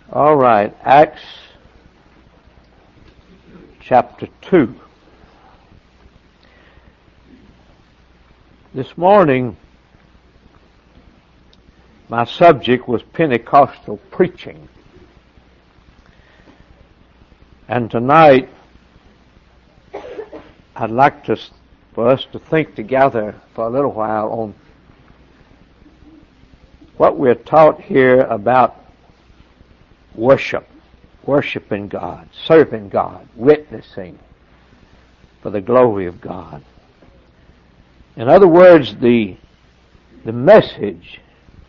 All right, Acts chapter 2. This morning, my subject was Pentecostal preaching. And tonight, I'd like for us to think together for a little while on what we're taught here about worshiping God, serving God, witnessing for the glory of God. In other words, the message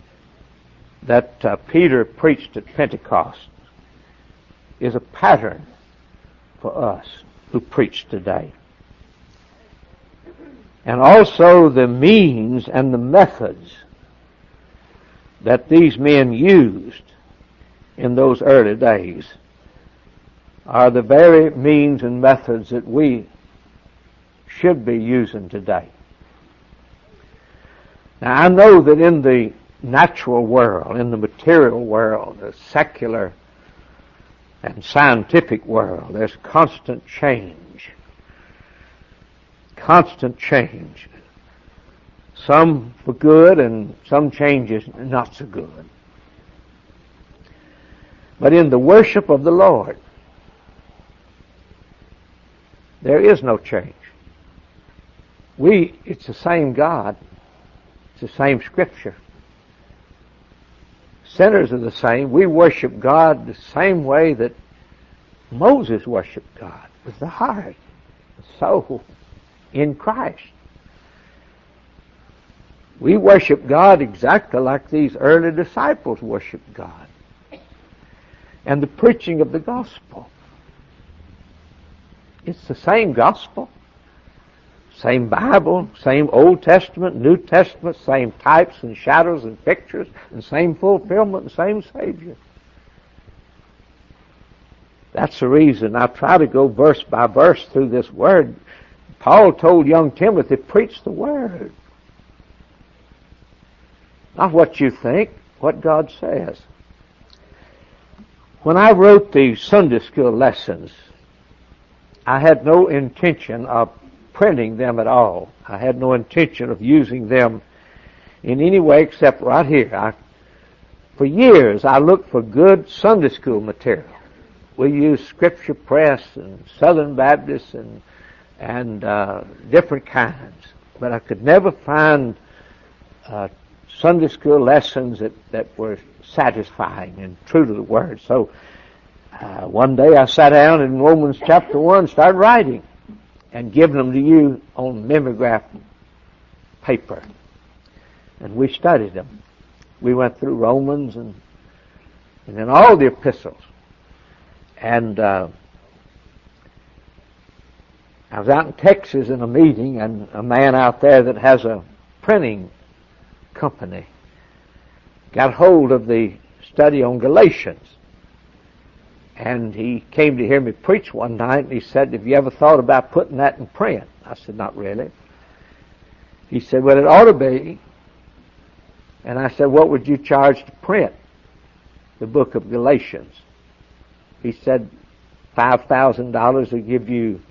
that Peter preached at Pentecost is a pattern for us who preach today. And also the means and the methods that these men used in those early days are the very means and methods that we should be using today. Now, I know that in the natural world, in the material world, the secular and scientific world, there's constant change. Constant change. Some for good and some changes not so good. But in the worship of the Lord, there is no change. It's the same God. It's the same Scripture. Sinners are the same. We worship God the same way that Moses worshiped God, with the heart, the soul, in Christ. We worship God exactly like these early disciples worshiped God. And the preaching of the gospel. It's the same gospel, same Bible, same Old Testament, New Testament, same types and shadows and pictures, and same fulfillment, and same Savior. That's the reason I try to go verse by verse through this Word. Paul told young Timothy, preach the Word. Not what you think, what God says. When I wrote the Sunday school lessons, I had no intention of printing them at all. I had no intention of using them in any way except right here. For years, I looked for good Sunday school material. We used Scripture Press and Southern Baptist and different kinds, but I could never find Sunday school lessons that were satisfying and true to the Word. So one day I sat down in Romans chapter 1, started writing and giving them to you on mimeograph paper. And we studied them. We went through Romans and then all the epistles. And I was out in Texas in a meeting, and a man out there that has a printing company got hold of the study on Galatians. And he came to hear me preach one night, and he said, have you ever thought about putting that in print? I said, not really. He said, well, it ought to be. And I said, what would you charge to print the book of Galatians? He said, $5,000 will give you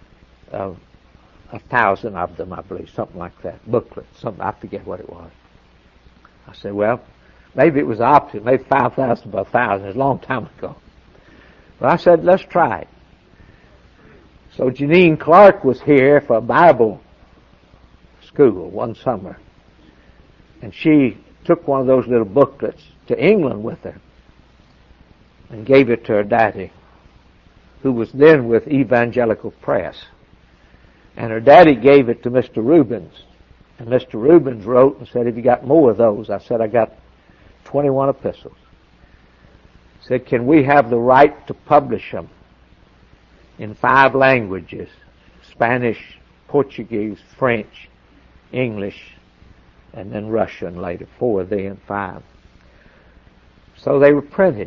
1,000 of them, I believe, something like that, booklets, something, I forget what it was. I said, well, maybe it was the opposite, maybe 5,000 by 1,000, it's a long time ago. But I said, let's try it. So Janine Clark was here for a Bible school one summer, and she took one of those little booklets to England with her and gave it to her daddy, who was then with Evangelical Press. And her daddy gave it to Mr. Rubens. And Mr. Rubens wrote and said, have you got more of those? I said, I got 21 epistles. He said, can we have the right to publish them in 5 languages? Spanish, Portuguese, French, English, and then Russian later, 4 then, 5. So they were printed.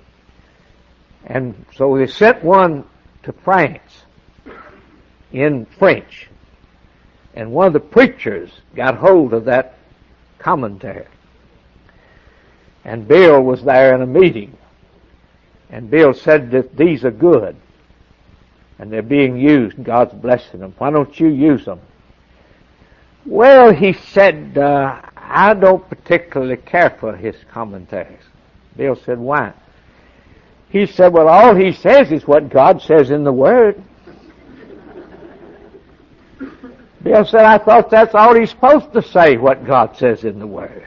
And so they sent one to France in French. And one of the preachers got hold of that commentary. And Bill was there in a meeting. And Bill said that these are good. And they're being used, and God's blessing them. Why don't you use them? Well, he said, I don't particularly care for his commentaries. Bill said, why? He said, well, all he says is what God says in the Word. Bill said, I thought that's all he's supposed to say, what God says in the Word.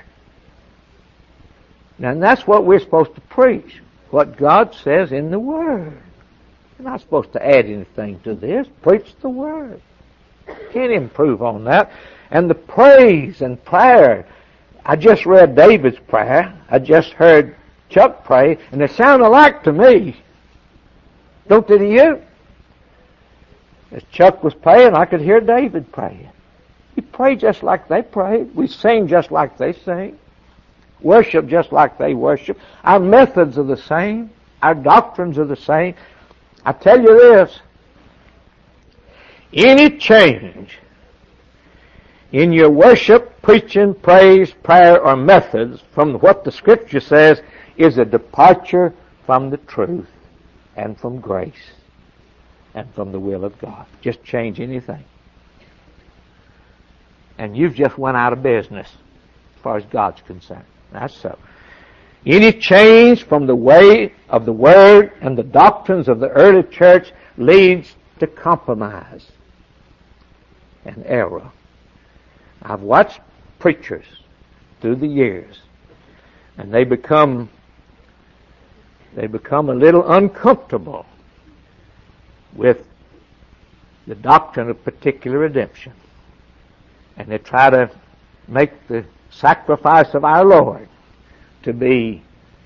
And that's what we're supposed to preach, what God says in the Word. You're not supposed to add anything to this. Preach the Word. Can't improve on that. And the praise and prayer. I just read David's prayer. I just heard Chuck pray, and they sound alike to me. Don't they to you? As Chuck was praying, I could hear David praying. We pray just like they pray. We sing just like they sing. Worship just like they worship. Our methods are the same. Our doctrines are the same. I tell you this, any change in your worship, preaching, praise, prayer, or methods from what the Scripture says is a departure from the truth and from grace and from the will of God. Just change anything. And you've just went out of business as far as God's concerned. That's so. Any change from the way of the Word and the doctrines of the early church leads to compromise and error. I've watched preachers through the years, and they become a little uncomfortable with the doctrine of particular redemption. And they try to make the sacrifice of our Lord to be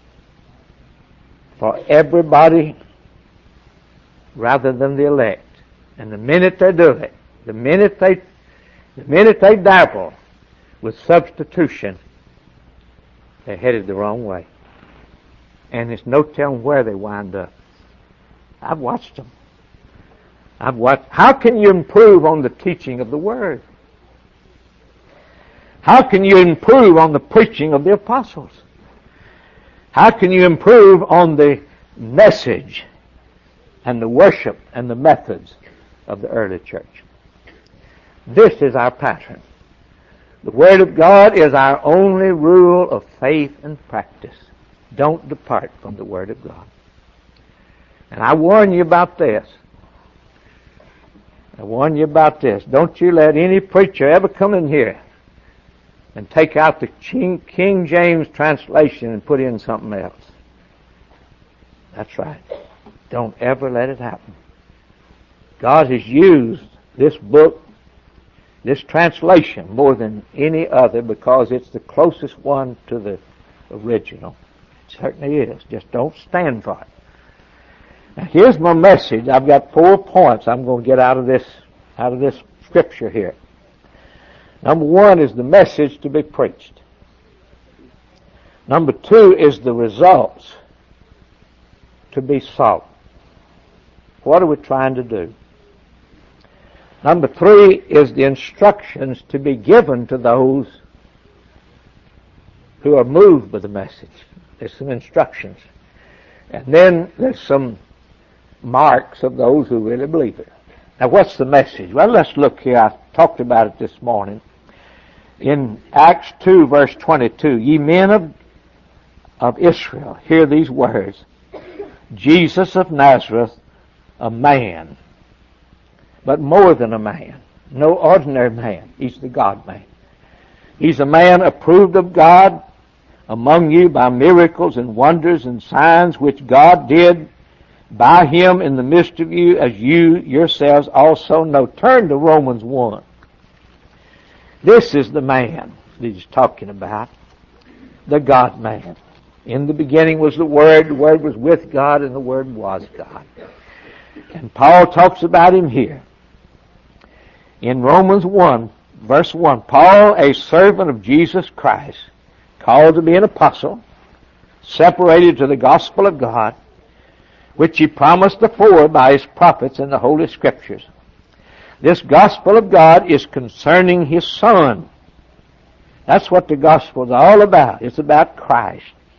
for everybody rather than the elect. And the minute they do it, the minute they dabble with substitution, they're headed the wrong way. And there's no telling where they wind up. I've watched them. How can you improve on the teaching of the Word? How can you improve on the preaching of the apostles? How can you improve on the message and the worship and the methods of the early church? This is our pattern. The Word of God is our only rule of faith and practice. Don't depart from the Word of God. And I warn you about this. Don't you let any preacher ever come in here and take out the King James translation and put in something else. That's right. Don't ever let it happen. God has used this book, this translation, more than any other because it's the closest one to the original. It certainly is. Just don't stand for it. Now here's my message. I've got 4 points I'm going to get out of this scripture here. Number 1 is the message to be preached. Number 2 is the results to be sought. What are we trying to do? Number 3 is the instructions to be given to those who are moved by the message. There's some instructions. And then there's some marks of those who really believe it. Now what's the message? Well, let's look here. I talked about it this morning. In Acts 2 verse 22, ye men of Israel, hear these words. Jesus of Nazareth, a man, but more than a man. No ordinary man. He's the God-man. He's a man approved of God among you by miracles and wonders and signs which God did by him in the midst of you, as you yourselves also know. Turn to Romans 1. This is the man that he's talking about, the God-man. In the beginning was the Word was with God, and the Word was God. And Paul talks about him here. In Romans 1, verse 1, Paul, a servant of Jesus Christ, called to be an apostle, separated to the gospel of God, which he promised afore by his prophets in the Holy Scriptures. This gospel of God is concerning his Son. That's what the gospel is all about. It's about Christ.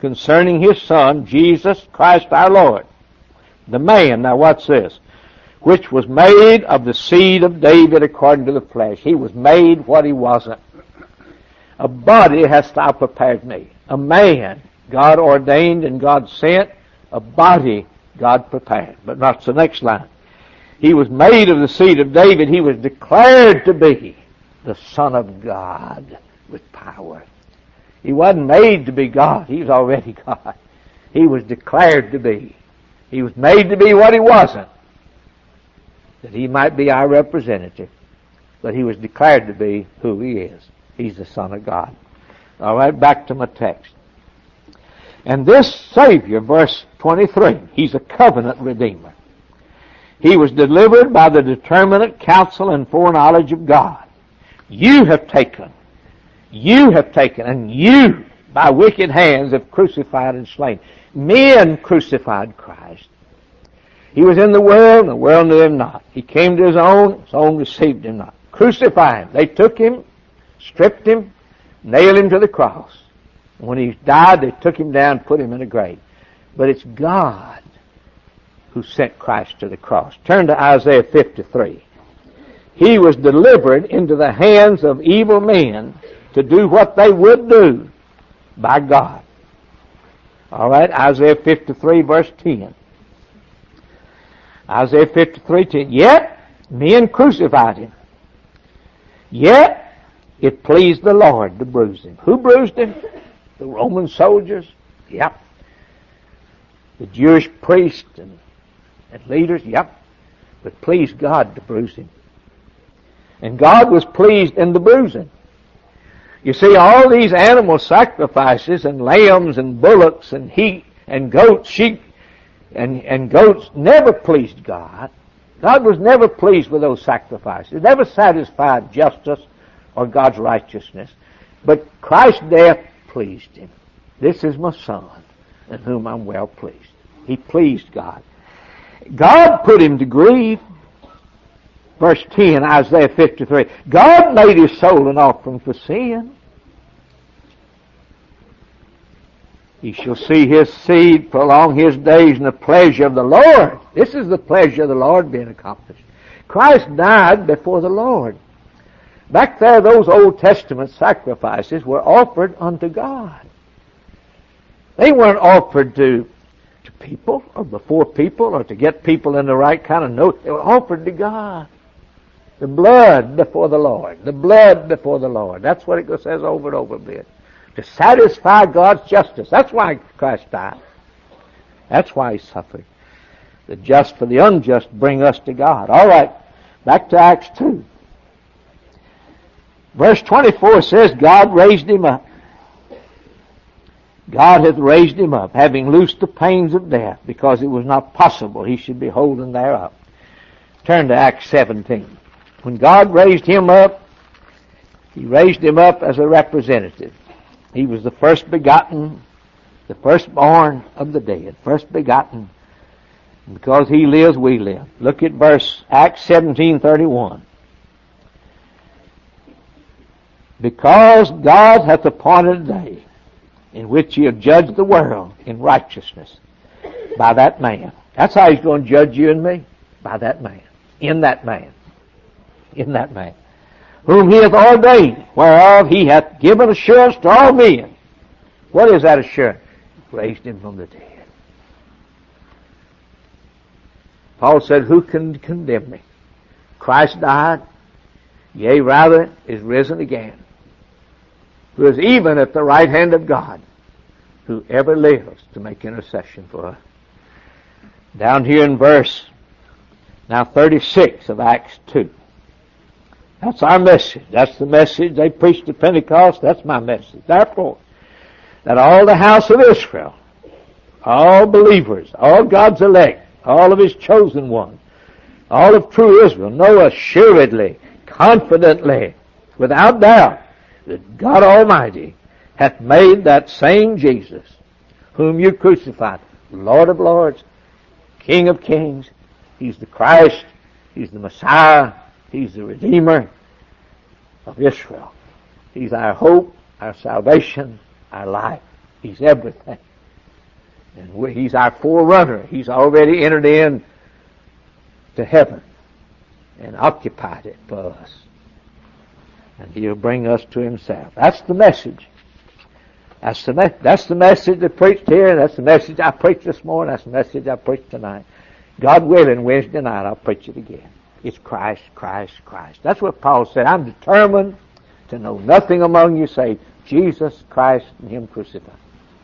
concerning His Son, Jesus Christ our Lord. The man, now what's this? Which was made of the seed of David according to the flesh. He was made what he wasn't. A body hast thou prepared me. A man God ordained and God sent. A body God prepared. But that's the next line. He was made of the seed of David. He was declared to be the Son of God with power. He wasn't made to be God. He was already God. He was declared to be. He was made to be what he wasn't, that he might be our representative. But he was declared to be who he is. He's the Son of God. All right, back to my text. And this Savior, verse 23, He's a covenant redeemer. He was delivered by the determinate counsel and foreknowledge of God. You have taken, and you, by wicked hands, have crucified and slain. Men crucified Christ. He was in the world knew Him not. He came to His own received Him not. Crucify Him. They took Him, stripped Him, nailed Him to the cross. And when He died, they took Him down, put Him in a grave. But it's God who sent Christ to the cross. Turn to Isaiah 53. He was delivered into the hands of evil men to do what they would do by God. All right, Isaiah 53, verse 10. Isaiah 53, 10. Yet men crucified Him. Yet it pleased the Lord to bruise Him. Who bruised Him? The Roman soldiers? Yep. The Jewish priests and leaders? Yep. But pleased God to bruise Him. And God was pleased in the bruising. You see, all these animal sacrifices and lambs and bullocks and goats, sheep and goats never pleased God. God was never pleased with those sacrifices. It never satisfied justice or God's righteousness. But Christ's death pleased Him. This is my Son, in whom I'm well pleased. He pleased God. God put Him to grief. Verse 10, Isaiah 53. God made His soul an offering for sin. He shall see His seed prolong His days in the pleasure of the Lord. This is the pleasure of the Lord being accomplished. Christ died before the Lord. Back there, those Old Testament sacrifices were offered unto God. They weren't offered to people or before people or to get people in the right kind of note. They were offered to God. The blood before the Lord. The blood before the Lord. That's what it says over and over again. To satisfy God's justice. That's why Christ died. That's why He suffered. The just for the unjust bring us to God. All right, back to Acts 2. Verse 24 says, God raised Him up. God hath raised Him up, having loosed the pains of death, because it was not possible He should be holden thereof. Turn to Acts 17. When God raised Him up, He raised Him up as a representative. He was the first begotten, the firstborn of the dead, first begotten. Because He lives, we live. Look at Acts 17:31. Because God hath appointed a day in which He hath judged the world in righteousness by that man. That's how He's going to judge you and me. By that man. In that man. In that man. Whom He hath ordained, whereof He hath given assurance to all men. What is that assurance? Raised Him from the dead. Paul said, who can condemn me? Christ died, yea, rather, is risen again. Who is even at the right hand of God, who ever lives to make intercession for us. Down here in verse, now 36 of Acts 2. That's our message. That's the message they preached at Pentecost. That's my message. Therefore, that all the house of Israel, all believers, all God's elect, all of His chosen ones, all of true Israel, know assuredly, confidently, without doubt, that God Almighty hath made that same Jesus, whom you crucified, Lord of lords, King of kings. He's the Christ. He's the Messiah. He's the Redeemer of Israel. He's our hope, our salvation, our life. He's everything. And He's our forerunner. He's already entered in to heaven and occupied it for us. And He'll bring us to Himself. That's the message. That's the message that preached here, and that's the message I preached this morning. That's the message I preached tonight. God willing, Wednesday night I'll preach it again. It's Christ, Christ, Christ. That's what Paul said. I'm determined to know nothing among you save Jesus Christ and Him crucified.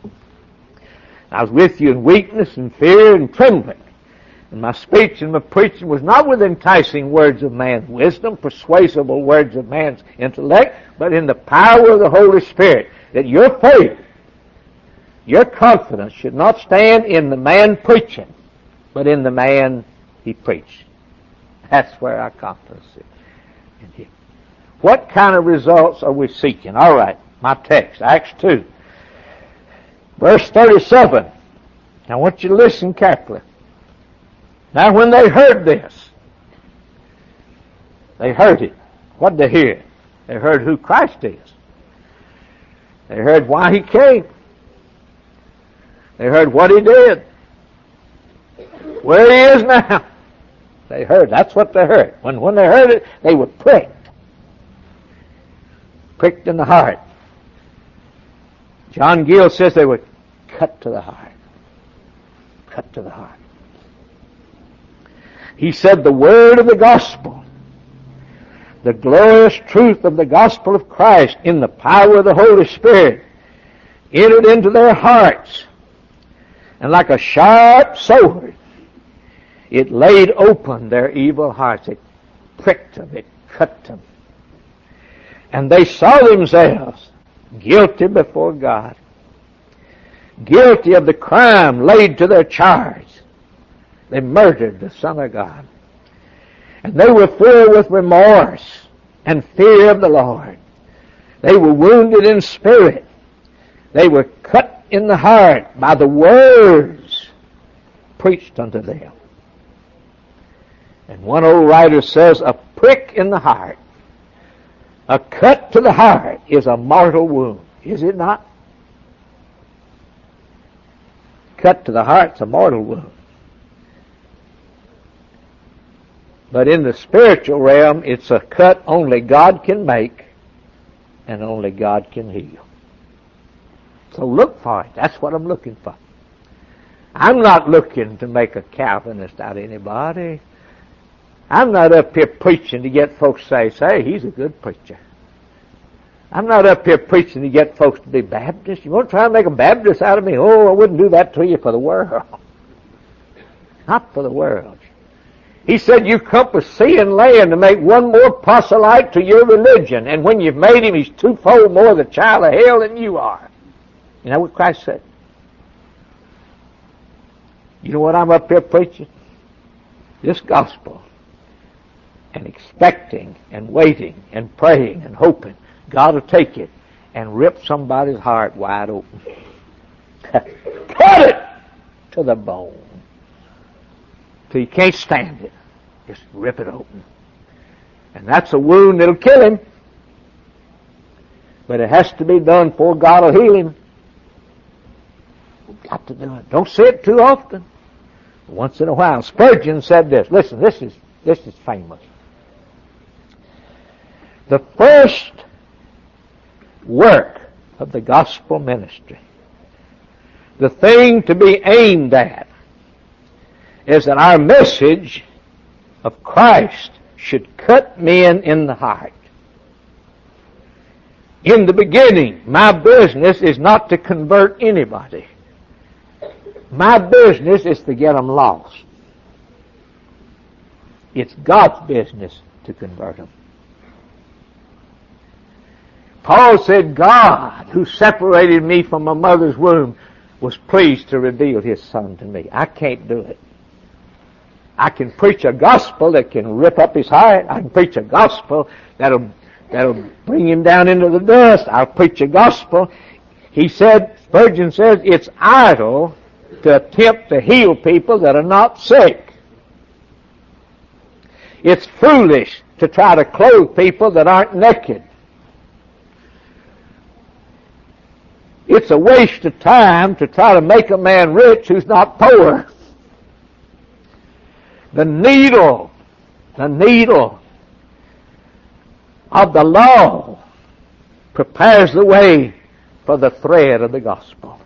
I was with you in weakness and fear and trembling. And my speech and my preaching was not with enticing words of man's wisdom, persuasible words of man's intellect, but in the power of the Holy Spirit, that your faith, your confidence should not stand in the man preaching, but in the man he preached. That's where our confidence is in Him. What kind of results are we seeking? All right, my text, Acts 2, verse 37. I want you to listen carefully. Now when they heard this, they heard it. What did they hear? They heard who Christ is. They heard why He came. They heard what He did. Where He is now. They heard. That's what they heard. When they heard it, they were pricked. Pricked in the heart. John Gill says they were cut to the heart. Cut to the heart. He said the word of the gospel, the glorious truth of the gospel of Christ in the power of the Holy Spirit, entered into their hearts, and like a sharp sword, it laid open their evil hearts. It pricked them. It cut them. And they saw themselves guilty before God, guilty of the crime laid to their charge. They murdered the Son of God. And they were filled with remorse and fear of the Lord. They were wounded in spirit. They were cut in the heart by the words preached unto them. And one old writer says, a prick in the heart, a cut to the heart is a mortal wound. Is it not? Cut to the heart's a mortal wound. But in the spiritual realm, it's a cut only God can make and only God can heal. So look for it. That's what I'm looking for. I'm not looking to make a Calvinist out of anybody. I'm not up here preaching to get folks to say, he's a good preacher. I'm not up here preaching to get folks to be Baptists. You want to try and make a Baptist out of me? Oh, I wouldn't do that to you for the world. Not for the world. He said, you compass sea and land to make one more proselyte to your religion. And when you've made him, he's twofold more the child of hell than you are. You know what Christ said? You know what I'm up here preaching? This gospel. And expecting and waiting and praying and hoping God will take it and rip somebody's heart wide open. Cut it to the bone. Till you can't stand it. Just rip it open. And that's a wound that'll kill him. But it has to be done before God will heal him. You've got to do it. Don't say it too often. Once in a while. Spurgeon said this. Listen, this is famous. The first work of the gospel ministry, the thing to be aimed at, is that our message of Christ should cut men in the heart. In the beginning, my business is not to convert anybody. My business is to get them lost. It's God's business to convert them. Paul said, God, who separated me from my mother's womb, was pleased to reveal His Son to me. I can't do it. I can preach a gospel that can rip up his heart. I can preach a gospel that'll bring him down into the dust. I'll preach a gospel. He said, Spurgeon says, it's idle to attempt to heal people that are not sick. It's foolish to try to clothe people that aren't naked. It's a waste of time to try to make a man rich who's not poor. The needle of the law prepares the way for the thread of the gospel.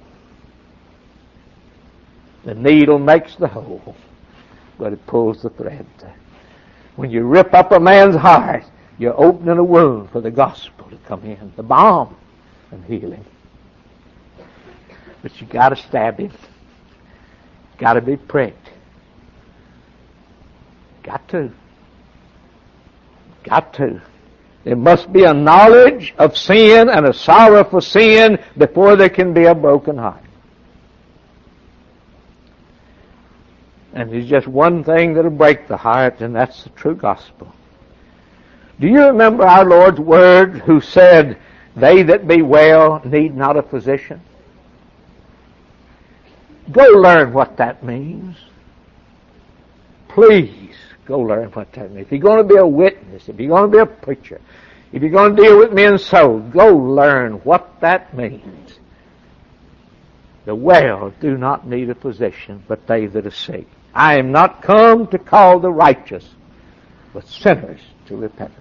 The needle makes the hole, but it pulls the thread. When you rip up a man's heart, you're opening a wound for the gospel to come in, the balm and healing. But you got to stab him. Got to be pricked. Got to. There must be a knowledge of sin and a sorrow for sin before there can be a broken heart. And there's just one thing that'll break the heart, and that's the true gospel. Do you remember our Lord's word who said, "They that be well need not a physician"? Go learn what that means. Please go learn what that means. If you're going to be a witness, if you're going to be a preacher, if you're going to deal with men's souls, go learn what that means. The well do not need a physician, but they that are sick. I am not come to call the righteous, but sinners to repentance.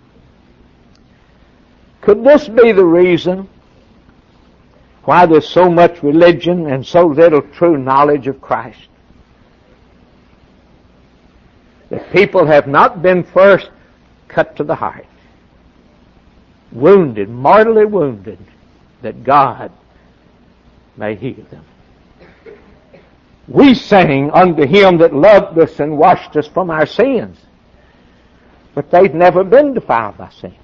Could this be the reason why there's so much religion and so little true knowledge of Christ? That people have not been first cut to the heart, wounded, mortally wounded, that God may heal them. We sang unto Him that loved us and washed us from our sins, but they've never been defiled by sin.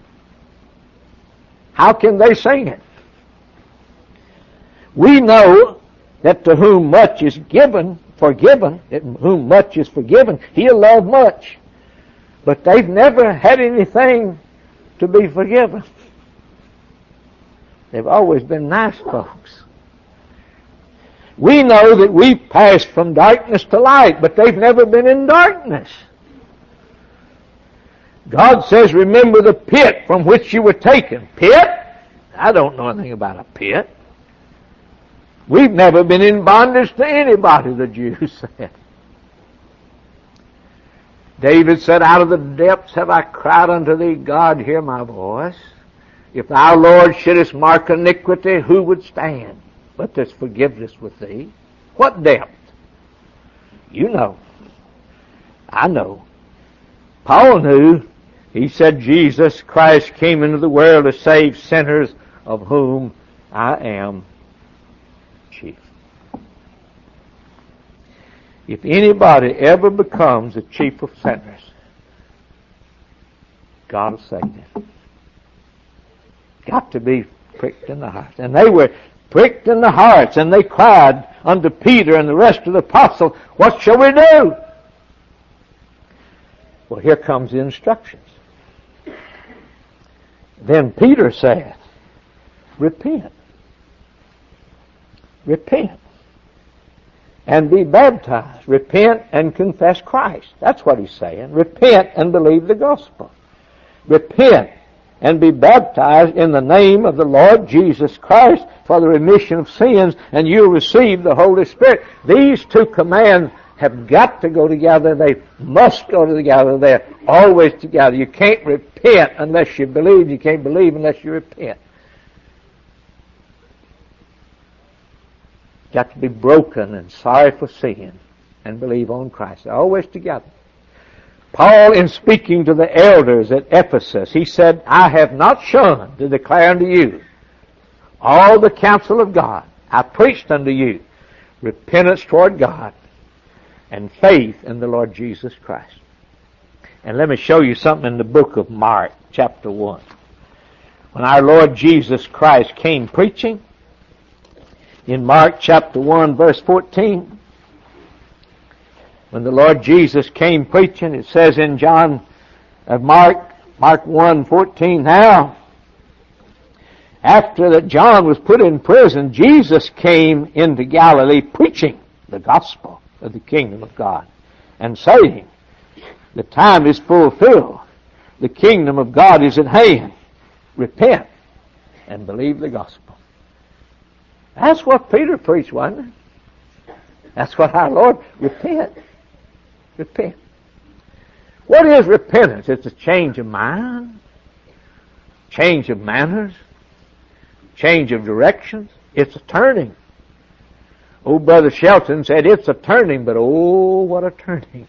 How can they sing it? We know that to whom much is given, forgiven, whom much is forgiven, He'll love much. But they've never had anything to be forgiven. They've always been nice folks. We know that we've passed from darkness to light, but they've never been in darkness. God says, remember the pit from which you were taken. Pit? I don't know anything about a pit. We've never been in bondage to anybody, the Jews said. David said, out of the depths have I cried unto thee, God, hear my voice. If thou, Lord, shouldest mark iniquity, who would stand? But there's forgiveness with thee. What depth? You know. I know. Paul knew. He said, Jesus Christ came into the world to save sinners, of whom I am chief. If anybody ever becomes the chief of sinners, God will save them. Got to be pricked in the heart. And they were pricked in the hearts, and they cried unto Peter and the rest of the apostles, what shall we do? Well, here comes the instructions. Then Peter said, repent. Repent. And be baptized. Repent and confess Christ. That's what he's saying. Repent and believe the gospel. Repent and be baptized in the name of the Lord Jesus Christ for the remission of sins, and you'll receive the Holy Spirit. These two commands have got to go together. They must go together. They're always together. You can't repent unless you believe. You can't believe unless you repent. You've got to be broken and sorry for sin and believe on Christ. They're always together. Paul, in speaking to the elders at Ephesus, he said, I have not shunned to declare unto you all the counsel of God. I preached unto you repentance toward God and faith in the Lord Jesus Christ. And let me show you something in the book of Mark, chapter 1. When our Lord Jesus Christ came preaching, in Mark chapter 1, verse 14, when the Lord Jesus came preaching, it says in Mark 1:14, now, after that John was put in prison, Jesus came into Galilee preaching the gospel of the kingdom of God and saying, the time is fulfilled. The kingdom of God is at hand. Repent and believe the gospel. That's what Peter preached, wasn't it? That's what our Lord, repent. Repent. What is repentance? It's a change of mind, change of manners, change of directions. It's a turning. Old Brother Shelton said, it's a turning, but oh, what a turning.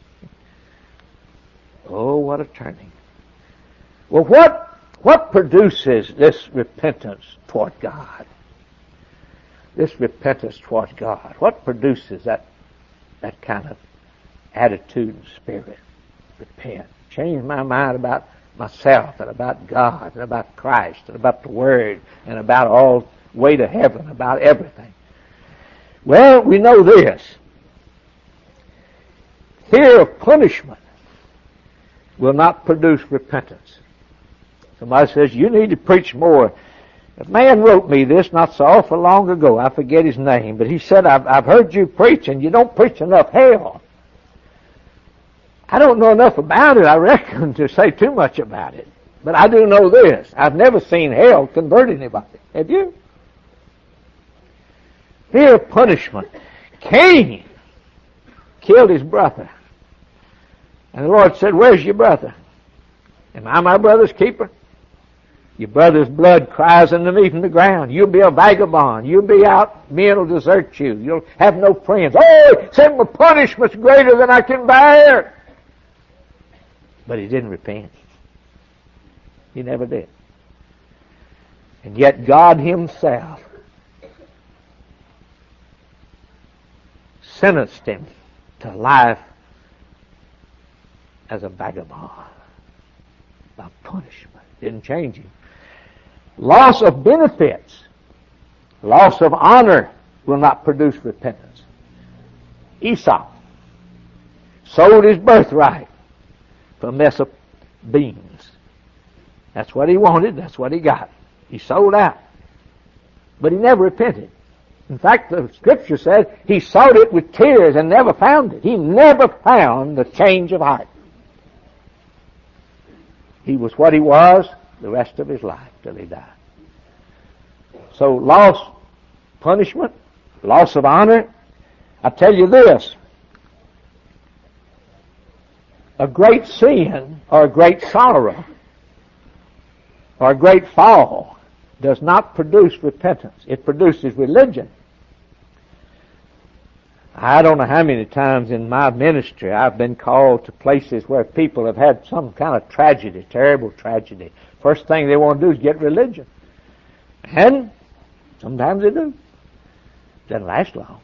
Oh, what a turning. Well, what produces this repentance toward God? This repentance toward God. What produces that kind of attitude and spirit? Repent. Change my mind about myself and about God and about Christ and about the Word and about all way to heaven, about everything. Well, we know this. Fear of punishment will not produce repentance. Somebody says, you need to preach more. A man wrote me this not so awful long ago. I forget his name, but he said, I've heard you preach, and you don't preach enough hell. I don't know enough about it, I reckon, to say too much about it. But I do know this. I've never seen hell convert anybody. Have you? Fear of punishment. Cain killed his brother. And the Lord said, where's your brother? Am I my brother's keeper? Your brother's blood cries underneath the ground. You'll be a vagabond. You'll be out. Men will desert you. You'll have no friends. Oh, send me punishment's greater than I can bear. But he didn't repent. He never did. And yet God Himself sentenced him to life as a vagabond by punishment. Didn't change him. Loss of benefits, loss of honor will not produce repentance. Esau sold his birthright for a mess of beans. That's what he wanted. That's what he got. He sold out. But he never repented. In fact, the Scripture says he sought it with tears and never found it. He never found the change of heart. He was what he was the rest of his life till he died. So loss, punishment, loss of honor. I tell you this, a great sin or a great sorrow or a great fall does not produce repentance. It produces religion. I don't know how many times in my ministry I've been called to places where people have had some kind of tragedy, terrible tragedy. First thing they want to do is get religion. And sometimes they do. Doesn't last long.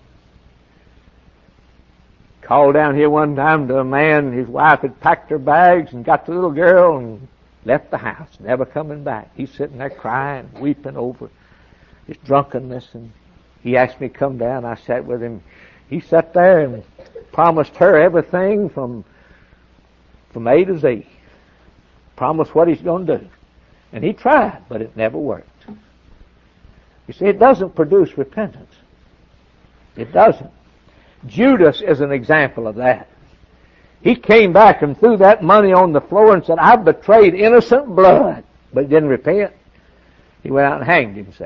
Called down here one time to a man, his wife had packed her bags and got the little girl and left the house, never coming back. He's sitting there crying, weeping over his drunkenness, and he asked me to come down. I sat with him. He sat there and promised her everything from A to Z. Promised what he's going to do. And he tried, but it never worked. You see, it doesn't produce repentance. It doesn't. Judas is an example of that. He came back and threw that money on the floor and said, I've betrayed innocent blood. But he didn't repent. He went out and hanged himself.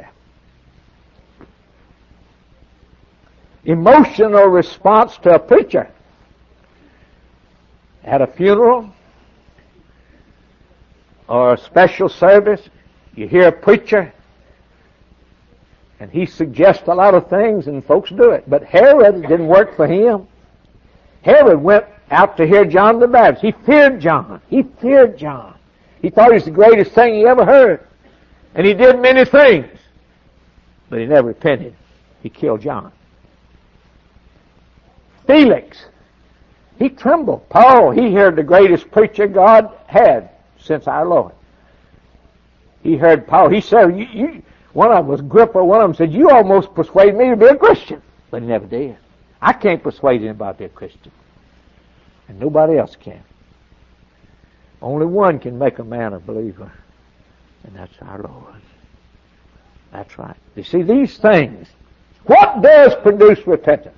Emotional response to a preacher. At a funeral or a special service, you hear a preacher and he suggests a lot of things and folks do it. But Herod, it didn't work for him. Herod went out to hear John the Baptist. He feared John. He feared John. He thought he was the greatest thing he ever heard. And he did many things. But he never repented. He killed John. Felix, he trembled. Paul, he heard the greatest preacher God had since our Lord. He heard Paul. He said, one of them was Agrippa. One of them said, you almost persuaded me to be a Christian. But he never did. I can't persuade anybody to be a Christian. And nobody else can. Only one can make a man a believer. And that's our Lord. That's right. You see, these things, what does produce repentance?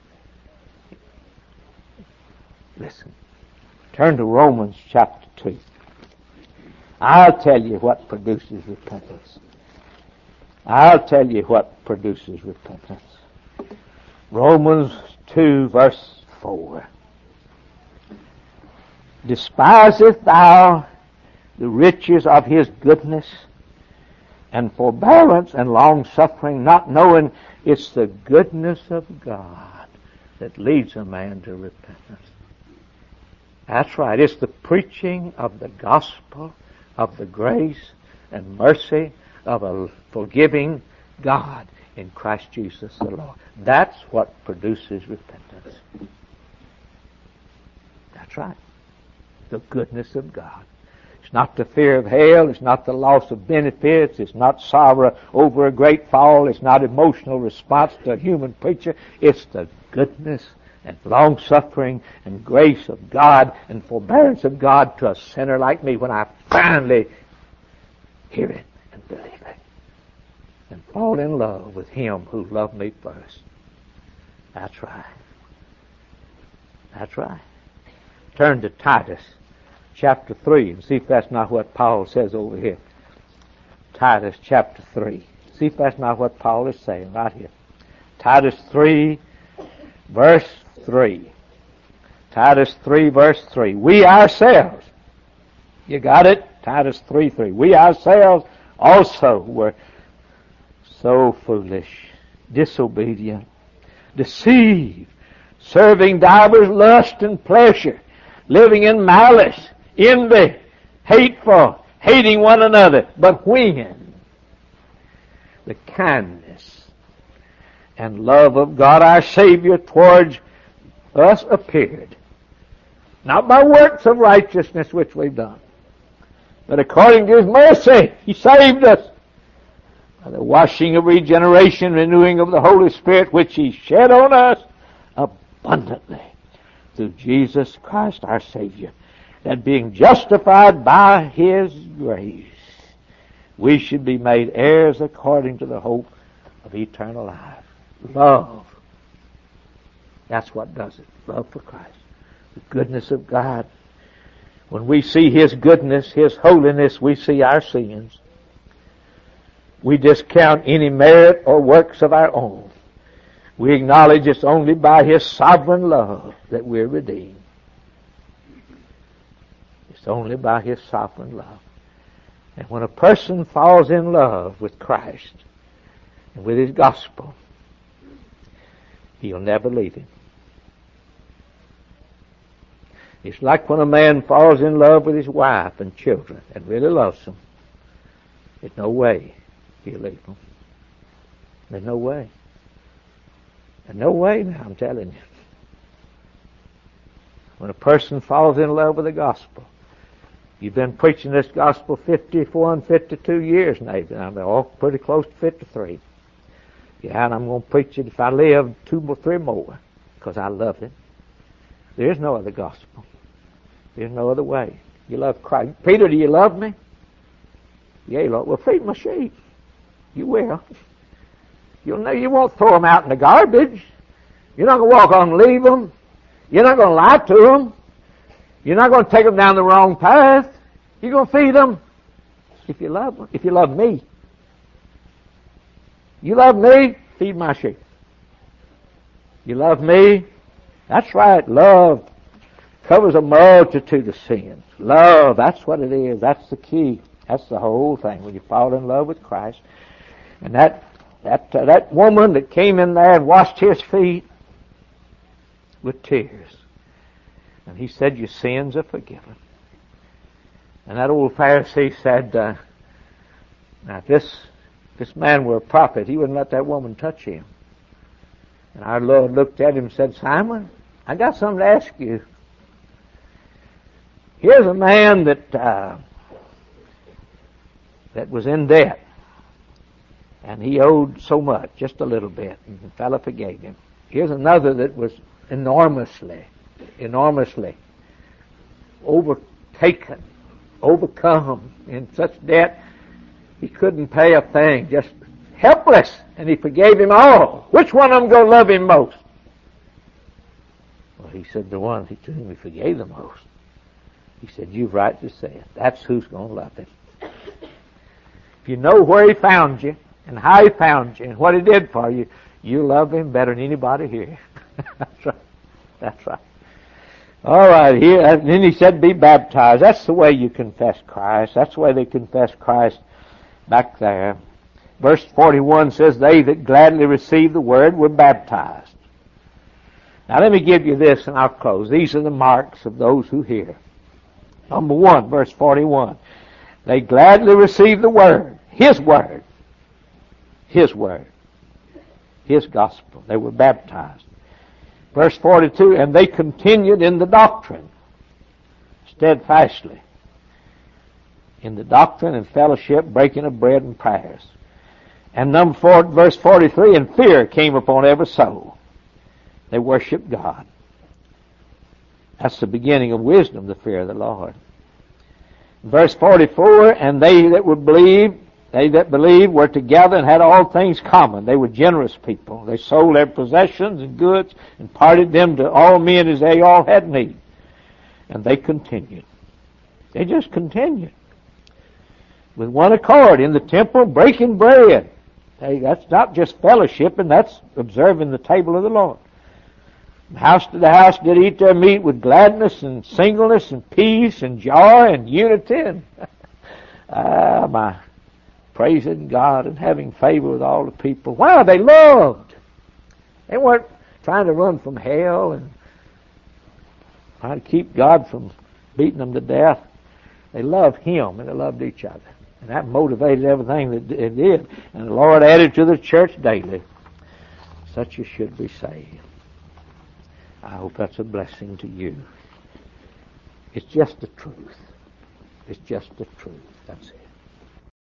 Listen. Turn to Romans chapter 2. I'll tell you what produces repentance. I'll tell you what produces repentance. Romans 2 verse 4. Despiseth thou the riches of his goodness and forbearance and long-suffering, not knowing it's the goodness of God that leads a man to repentance. That's right. It's the preaching of the gospel of the grace and mercy of a forgiving God in Christ Jesus the Lord. That's what produces repentance. That's right. The goodness of God. It's not the fear of hell. It's not the loss of benefits. It's not sorrow over a great fall. It's not emotional response to a human preacher. It's the goodness and long-suffering and grace of God and forbearance of God to a sinner like me when I finally hear it and believe it and fall in love with Him who loved me first. That's right. That's right. Turn to Titus chapter 3 and see if that's not what Paul says over here. Titus chapter 3. See if that's not what Paul is saying right here. Titus 3 verse 3. Titus 3 verse 3. We ourselves, you got it? Titus 3:3. We ourselves also were so foolish, disobedient, deceived, serving divers lust and pleasure, living in malice, envy, hateful, hating one another. But when the kindness and love of God our Savior towards us appeared, not by works of righteousness which we've done, but according to His mercy, He saved us by the washing of regeneration, renewing of the Holy Spirit, which He shed on us abundantly through Jesus Christ our Savior, that being justified by His grace, we should be made heirs according to the hope of eternal life. Love. That's what does it. Love for Christ. The goodness of God. When we see His goodness, His holiness, we see our sins. We discount any merit or works of our own. We acknowledge it's only by His sovereign love that we're redeemed. It's only by His sovereign love. And when a person falls in love with Christ and with His gospel, He'll never leave him. It's like when a man falls in love with his wife and children and really loves them. There's no way he'll leave them. There's no way. There's no way now, I'm telling you. When a person falls in love with the gospel, you've been preaching this gospel 54 and 52 years, Nathan. I'm all pretty close to 53. Yeah, and I'm going to preach it if I live 2 or 3 more, because I love it. There is no other gospel. There's no other way. You love Christ. Peter, do you love me? Yeah, Lord. Well, feed my sheep. You will. You'll know you won't throw them out in the garbage. You're not going to walk on and leave them. You're not going to lie to them. You're not going to take them down the wrong path. You're going to feed them if you love them. If you love me. You love me? Feed my sheep. You love me? That's right. Love covers a multitude of sins. Love, that's what it is. That's the key. That's the whole thing. When you fall in love with Christ. And that woman that came in there and washed His feet with tears. And He said, your sins are forgiven. And that old Pharisee said, now if this man were a prophet, he wouldn't let that woman touch him. And our Lord looked at him and said, Simon, I got something to ask you. Here's a man that was in debt. And he owed so much, just a little bit, and the fellow forgave him. Here's another that was enormously overtaken, overcome in such debt, he couldn't pay a thing, just helpless, and He forgave him all. Which one of them going to love Him most? Well, He said the one to whom He forgave the most. He said, you've rightly said. That's who's going to love Him. If you know where He found you, and how He found you and what He did for you, you love Him better than anybody here. That's right. That's right. All right, here, and then He said, be baptized. That's the way you confess Christ. That's the way they confess Christ back there. Verse 41 says, they that gladly received the word were baptized. Now let me give you this and I'll close. These are the marks of those who hear. Number 1, verse 41. They gladly received the word. His word. His word. His gospel. They were baptized. Verse 42, and they continued in the doctrine, steadfastly. In the doctrine and fellowship, breaking of bread and prayers. And number 4, verse 43, and fear came upon every soul. They worshiped God. That's the beginning of wisdom, the fear of the Lord. Verse 44, and they that believed were together and had all things common. They were generous people. They sold their possessions and goods and parted them to all men as they all had need. And they continued. They just continued. With one accord in the temple, breaking bread. Hey, that's not just fellowshipping, that's observing the table of the Lord. From house to the house did eat their meat with gladness and singleness and peace and joy and unity. And my praising God and having favor with all the people. Wow, they loved. They weren't trying to run from hell and trying to keep God from beating them to death. They loved Him and they loved each other. And that motivated everything that it did. And the Lord added to the church daily. Such as should be saved. I hope that's a blessing to you. It's just the truth. It's just the truth. That's it.